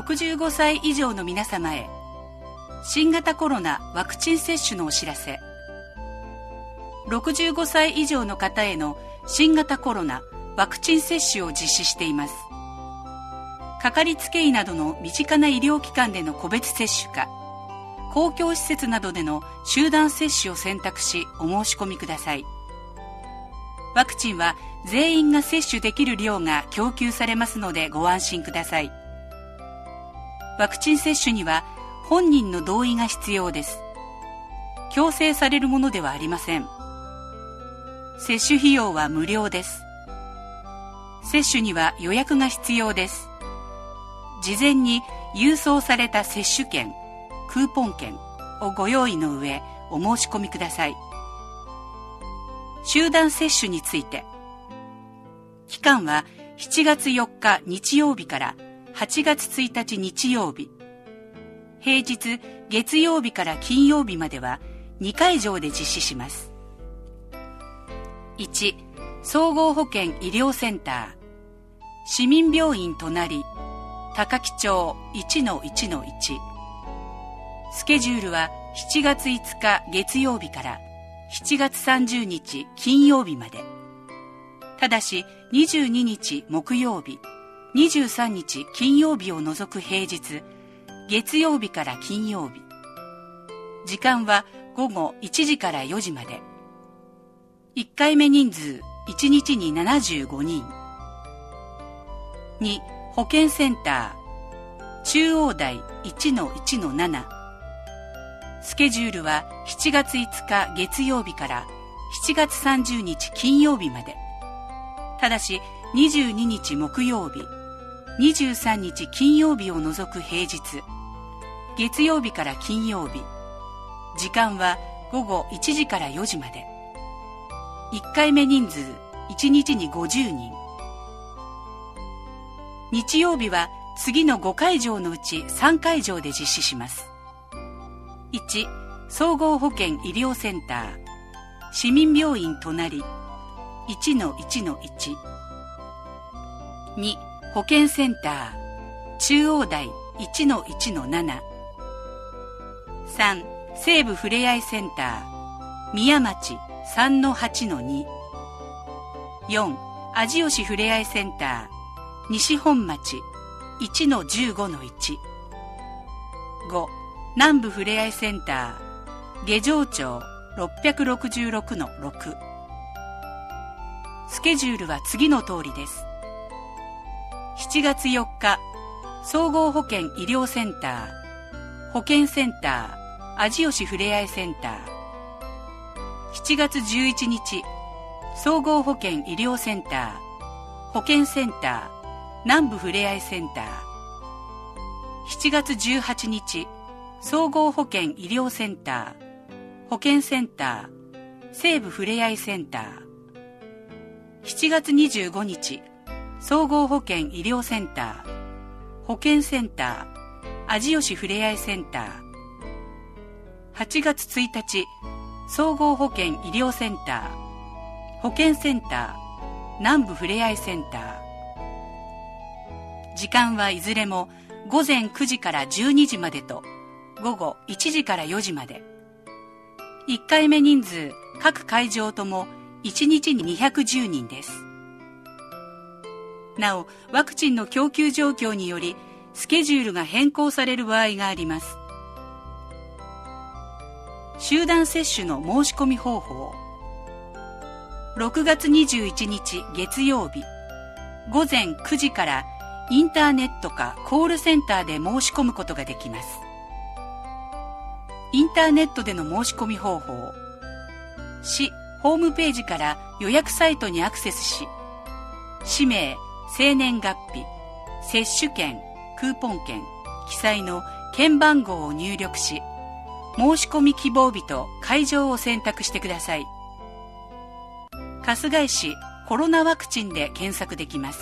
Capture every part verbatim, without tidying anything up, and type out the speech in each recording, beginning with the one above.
ろくじゅうごさい以上の皆様へ、新型コロナワクチン接種のお知らせ。ろくじゅうごさい以上の方への新型コロナワクチン接種を実施しています。かかりつけ医などの身近な医療機関での個別接種か、公共施設などでの集団接種を選択しお申し込みください。ワクチンは全員が接種できる量が供給されますのでご安心ください。ワクチン接種には本人の同意が必要です。強制されるものではありません。接種費用は無料です。接種には予約が必要です。事前に郵送された接種券、クーポン券をご用意の上お申し込みください。集団接種について、期間はしちがつよっか日曜日からはちがつついたち日曜日、平日月曜日から金曜日まではにかいじょうで実施します。いち、総合保健医療センター、市民病院隣、高木町 いちのいちのいち。スケジュールはしちがついつか月曜日からしちがつさんじゅうにち金曜日まで。ただしにじゅうににち木曜日、にじゅうさんにち金曜日を除く平日、月曜日から金曜日。時間はごごいちじからよじまで。いっかいめ人数いちにちにななじゅうごにん。に、保健センター、中央台 いちのいちのなな。スケジュールはしちがついつか月曜日からしちがつさんじゅうにち金曜日まで。ただしにじゅうににち木曜日、にじゅうさんにち金曜日を除く平日、月曜日から金曜日。時間はごごいちじからよじまで。いっかいめ人数いちにちにごじゅうにん。日曜日は次のごかいじょうのうちさんかいじょうで実施します。いち、総合保健医療センター、市民病院隣、いちのいちのいち。に、保健センター、中央台 いちのいちのなな。さん、西部ふれあいセンター、宮町 さんのはちのに。よん、味吉ふれあいセンター、西本町 いちのじゅうごのいち。ご、南部ふれあいセンター、下条町 ろっぴゃくろくじゅうろくのろく。スケジュールは次の通りです。しちがつよっか、総合保健医療センター、保健センター、味吉ふれあいセンター。しちがつじゅういちにち、総合保健医療センター、保健センター、南部ふれあいセンター。しちがつじゅうはちにち、総合保健医療センター、保健センター、西部ふれあいセンター。しちがつにじゅうごにち、総合保健医療センター、保健センター、味吉ふれあいセンター。はちがつついたち、総合保健医療センター、保健センター、南部ふれあいセンター。時間はいずれもごぜんくじからじゅうにじまでとごごいちじからよじまで。いっかいめ人数各会場ともいちにちににひゃくじゅうにんです。なお、ワクチンの供給状況によりスケジュールが変更される場合があります。集団接種の申し込み方法。ろくがつにじゅういちにち月曜日、ごぜんくじからインターネットかコールセンターで申し込むことができます。インターネットでの申し込み方法。市ホームページから予約サイトにアクセスし、氏名、生年月日、接種券、クーポン券、記載の券番号を入力し、申し込み希望日と会場を選択してください。春日井市コロナワクチンで検索できます。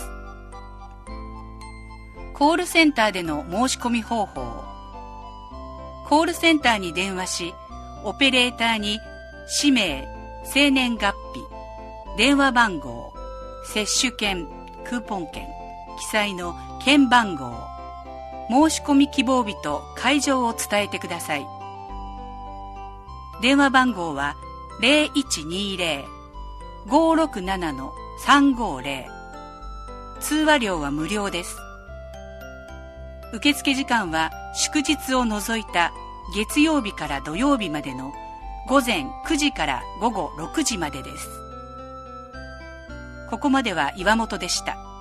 コールセンターでの申し込み方法。コールセンターに電話し、オペレーターに氏名、生年月日、電話番号、接種券、クーポン券、記載の券番号、 申し込み希望日と会場を伝えてください。電話番号は ゼロいちにゼロ ごろくなな さんごゼロ。通話料は無料です。受付時間は祝日を除いた月曜日から土曜日までの午前くじから午後ろくじまでです。ここまでは岩本でした。